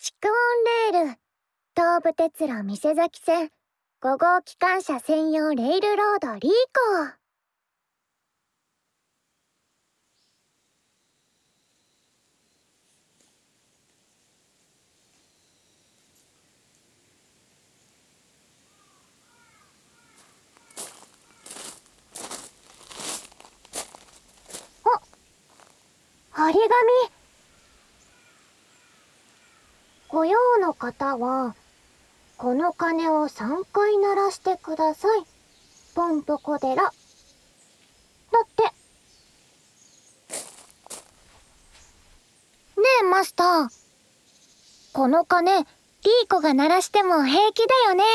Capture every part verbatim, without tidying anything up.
蓄音レール、東武鉄路店崎線ご号機関車専用レールロードリーコー。張り紙。ご用の方は、この鐘をさんかい鳴らしてください。ポンポコ寺。だって。ねえマスター。この鐘、リーコが鳴らしても平気だよね。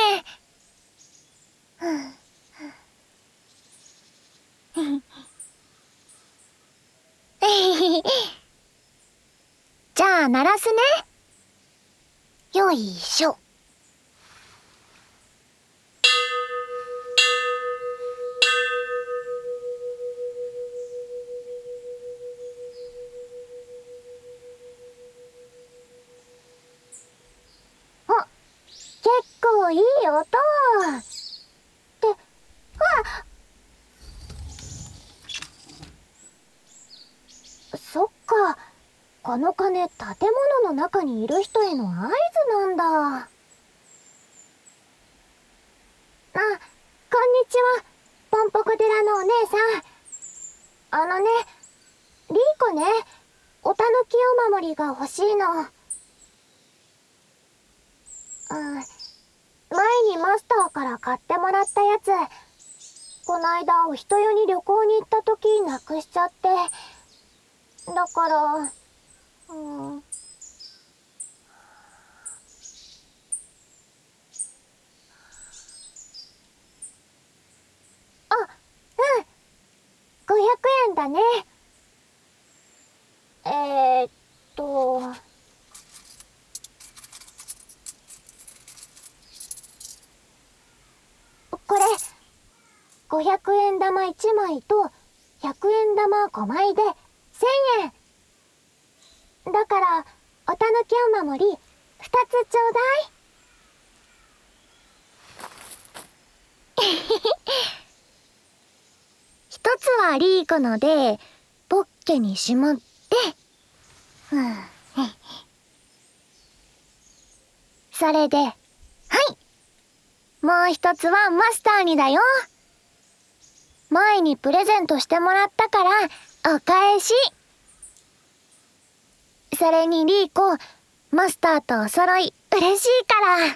じゃあ鳴らすね。よいしょ。あ、結構いい音。って、あっ、そっか。この鐘、建物の中にいる人への合図なんだ。あ、こんにちは。ポンポコ寺のお姉さん。あのね、リーコね、おたぬきお守りが欲しいの。うん、前にマスターから買ってもらったやつ、こないだお人よに旅行に行った時なくしちゃって。だから、うん。あ、うん。ごひゃくえんだね。えーっと、これ、ごひゃくえん玉いちまいとひゃくえん玉ごまいでせんえん。だから、おたぬきお守りふたつちょうだい。ひとつはリーコので、ポッケにしまって、うん、それで、はい。もう一つはマスターにだよ。前にプレゼントしてもらったから、お返し。それにリーコ、マスターとお揃い嬉しいから。ね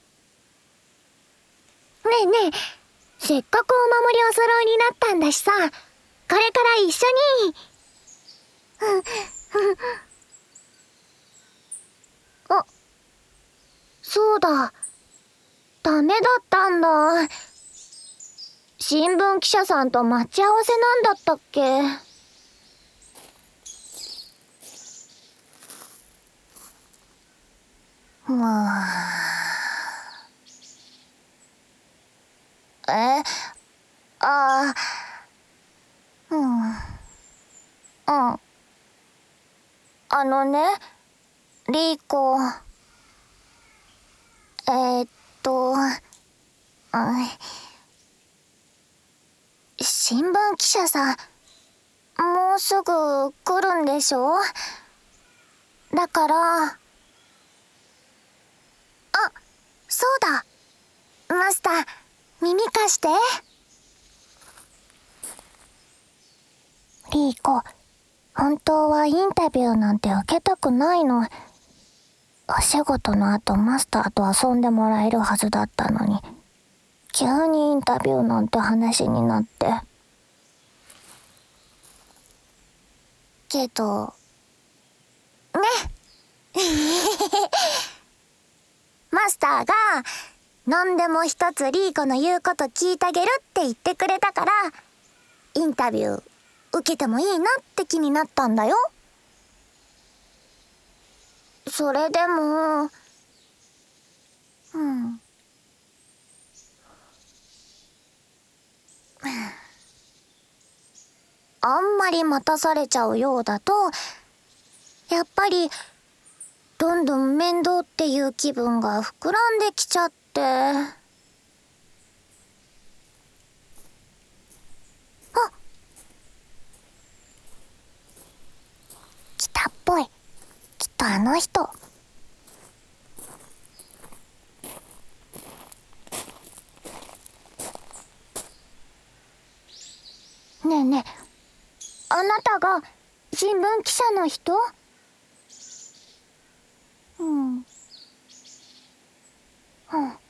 えねえ、せっかくお守りお揃いになったんだしさ、これから一緒に。あ、そうだ。ダメだったんだ。新聞記者さんと待ち合わせなんだったっけ。まあ。え、あ、うん。うん。あのね、リーコ。えー、っと、うん、新聞記者さん、もうすぐ来るんでしょ？だから、あ、そうだ。マスター、耳貸して。リーコ、本当はインタビューなんて受けたくないの。お仕事の後マスターと遊んでもらえるはずだったのに、急にインタビューなんて話になって。けど、ね。マスターが、何でも一つリーコの言うこと聞いてあげるって言ってくれたから、インタビュー受けてもいいなって気になったんだよ。それでも、うん。あんまり待たされちゃうようだと、やっぱりどんどん面倒っていう気分が膨らんできちゃって。あ、来たっぽい。きっとあの人。ねえねえ、あなたが新聞記者の人？うん。うん。やっ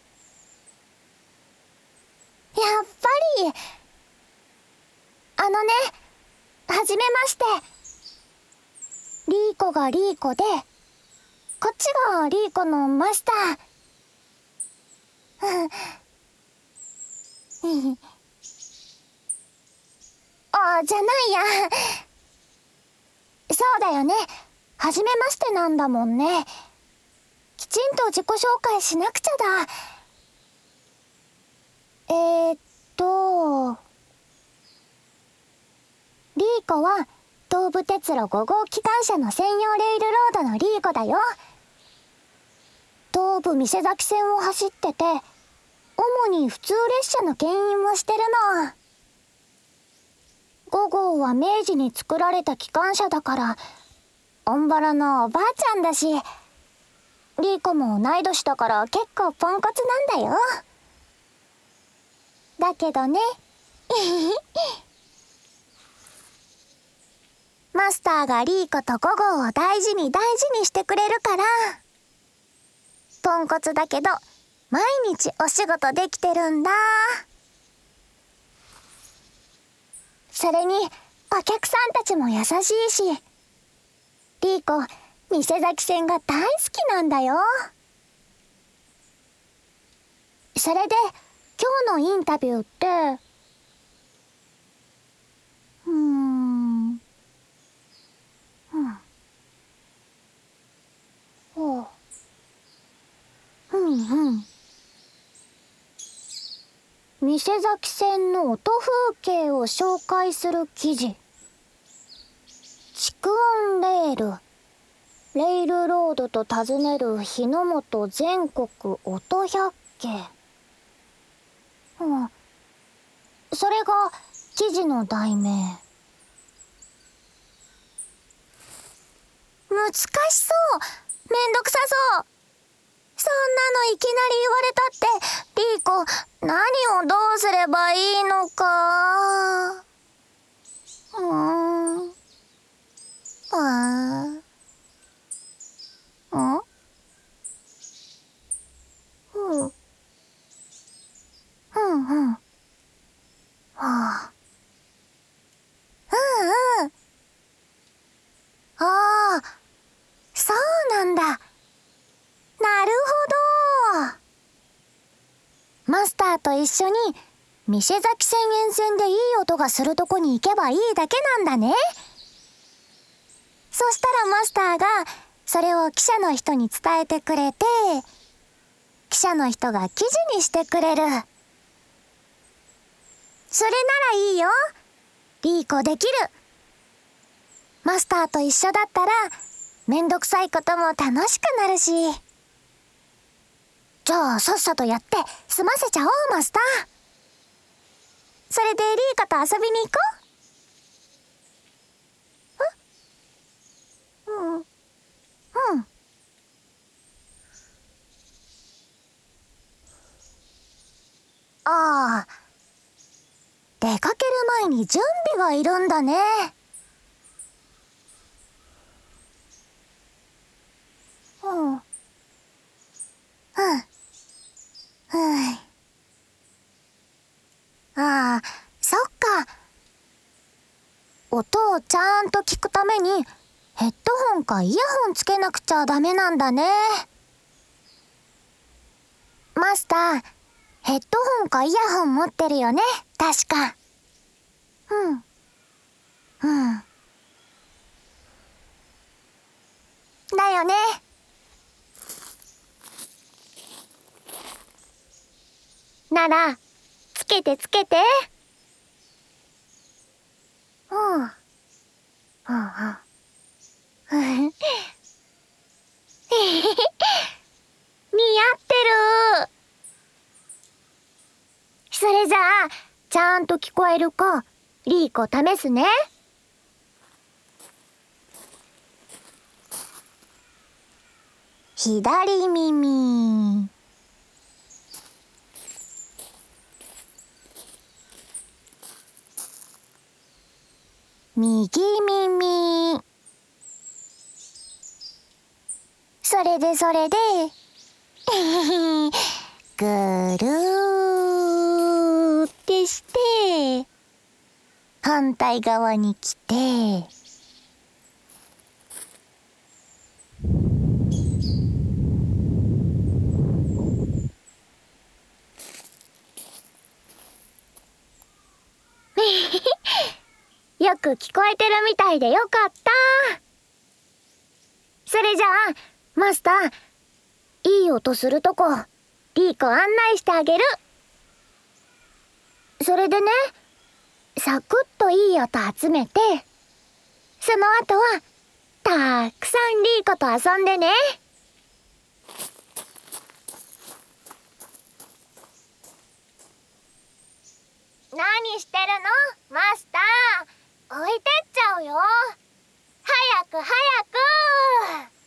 ぱり。あのね、はじめまして。リーコがリーコで、こっちがリーコのマスター。うん。あ、じゃないや。そうだよね。はじめましてなんだもんね。きちんと自己紹介しなくちゃだ。えーっと、リーコは東武鉄路ご号機関車の専用レールロードのリーコだよ。東武店崎線を走ってて、主に普通列車の牽引をしてるの。ご号は明治に作られた機関車だから、オンバラのおばあちゃんだし、リーコも同い年だから結構ポンコツなんだよ。だけどね。マスターがリーコとご号を大事に大事にしてくれるから、ポンコツだけど毎日お仕事できてるんだ。それにお客さんたちも優しいし、リーコ店崎線が大好きなんだよ。それで今日のインタビューって、うーん、うん、おう、うんうん。店崎線の音風景を紹介する記事。蓄音レール、レイルロードと尋ねる日の本全国音百景。うん。それが記事の題名。難しそう。めんどくさそう。そんなのいきなり言われたって、リーコ、何をどうすればいいのか。うーん。あー。ん？うん。うんうん。はあ。うんうん。ああ、そうなんだ。なるほど。マスターと一緒に店崎線沿線でいい音がするとこに行けばいいだけなんだね。そしたらマスターがそれを記者の人に伝えてくれて、記者の人が記事にしてくれる。それならいいよ。リーコできる。マスターと一緒だったらめんどくさいことも楽しくなるし。じゃあさっさとやって済ませちゃおう、マスター。それでリーコと遊びに行こう。うん。うん。ああ、出かける前に準備がいるんだね。うん。うん。うん。ああ、そっか。音をちゃんと聞くためにヘッドホンかイヤホンつけなくちゃダメなんだね。マスター、ヘッドホンかイヤホン持ってるよね、確か。うん。うん。だよね。なら、つけてつけて。うん。うんうん。 ってる。それじゃあちゃんと聞こえるかリーコ試すね。左耳、右耳、それでそれでぐるーってして反対側に来てよく聞こえてるみたいでよかった。それじゃあマスター、いい音するとこリーコ案内してあげる。それでね、サクッといい音集めて、その後はたくさんリーコと遊んでね。何してるのマスター、置いてっちゃうよ。早く早く。